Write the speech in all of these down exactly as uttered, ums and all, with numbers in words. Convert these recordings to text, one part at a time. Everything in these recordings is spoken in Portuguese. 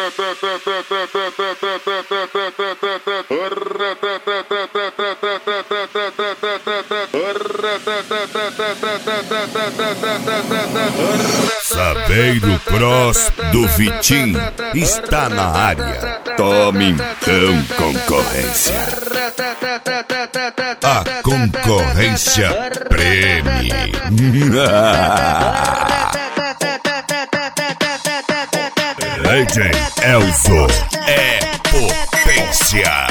Saveiro Cross do Vitinho está na área. Tome então, concorrência. A concorrência preme. D J Elzo é potência.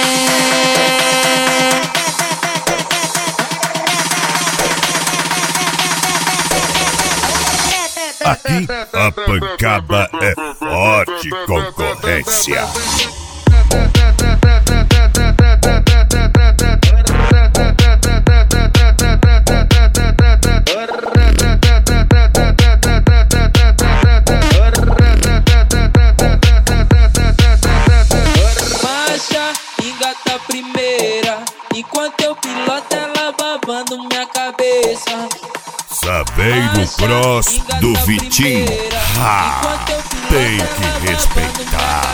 Aqui a pancada é forte, concorrência. Marcha, engata a primeira, enquanto eu piloto ela babando minha cabeça. Saveiro Cross do Vitinho, ha, tem que respeitar.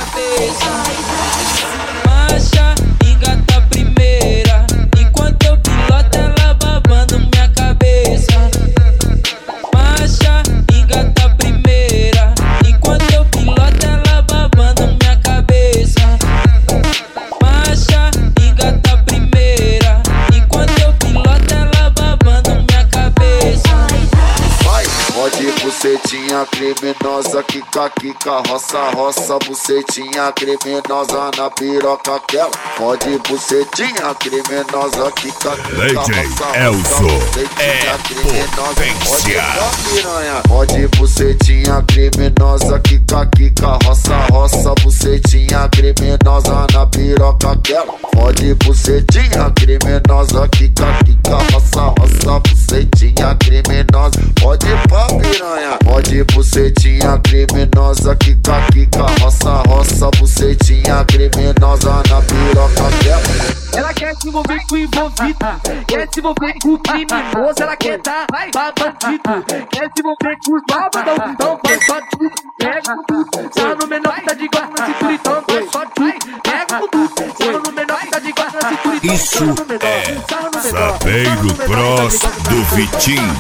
Marcha, engata a primeira, enquanto eu piloto ela babando minha cabeça. Marcha, engata a primeira, enquanto eu piloto ela babando minha cabeça. Marcha, engata a primeira, enquanto eu piloto ela babando minha cabeça. Pode bucetinha criminosa, quica, quica, roça, roça, bucetinha criminosa na piroca aquela. Pode bucetinha criminosa, quica, quica, roça, Elzo bucetinha criminosa. potência. Piranha. Pode bucetinha criminosa, quica, quica, roça, roça, bucetinha criminosa na piroca aquela. Pode bucetinha criminosa, quica, quica, roça, roça, bucetinha criminosa. Pode pá, piranha. Pode bucetinha criminosa, quica, quica, roça, roça, bucetinha criminosa na piroca dela. Ela quer se envolver com o envolvido, quer se envolver com o criminoso, ela quer dar pra bandido, quer se envolver com os babadão, então faz só tudo, pega tudo, sarra no menor que tá de guarda na cintura, então faz só tudo, pega tudo, sarra no menor que tá de guarda na cintura, então Isso é Saveiro Cross do Vitinho.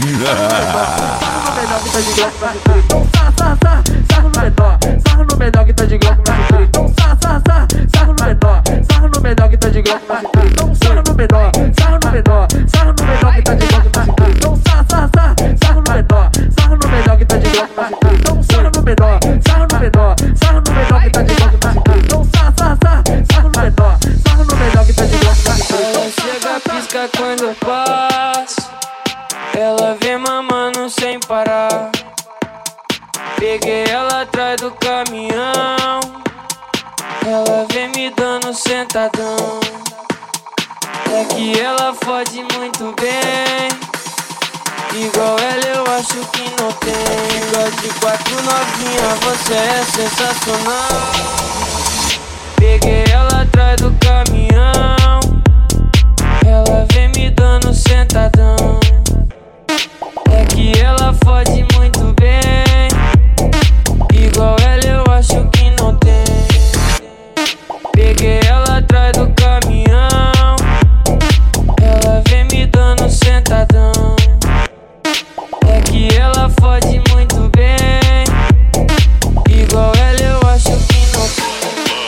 Então sarra, sarra, sarra, sarra no menor, sarra no menor que tá de guarda na cintura, então sarra, sarra, sarra, sarra no menor, sarra no menor que tá de guarda na cintura, então sarra no menor, sarra no menor, sarra no menor que tá de guarda na cintura, então sarra, sarra, sarra, sarra no menor, sarra no menor que tá de guarda na cintura, então sarra no menor, sarra no menor, sarra no menor que tá de guarda na cintura, então sarra, sarra, sarra, sarra no menor, sarra no menor que tá de guarda na cintura. Ela chega, pisca quando eu passo, ela vem mamando sem parar. Peguei ela atrás do caminhão, ela vem me dando sentadão. É que ela fode muito bem, igual ela eu acho que não tem. Igual de quatro novinha, você é sensacional. Peguei ela atrás do caminhão, ela vem me dando sentadão. É que ela fode muito bem, igual ela eu acho que não tem. Peguei ela atrás do caminhão, ela vem me dando sentadão. É que ela fode muito bem, igual ela eu acho que não tem.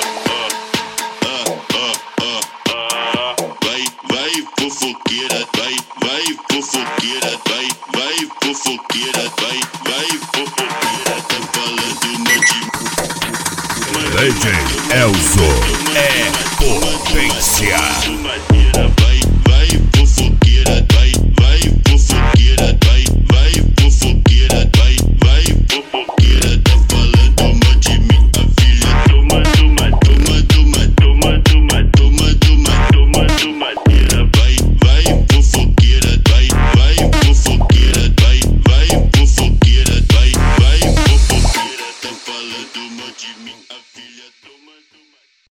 Vai, vai fofoqueira, vai, vai fofoqueira, vai, vai fofoqueira, vai, vai fofoqueira, tá falando monte. D J Elzo é potência.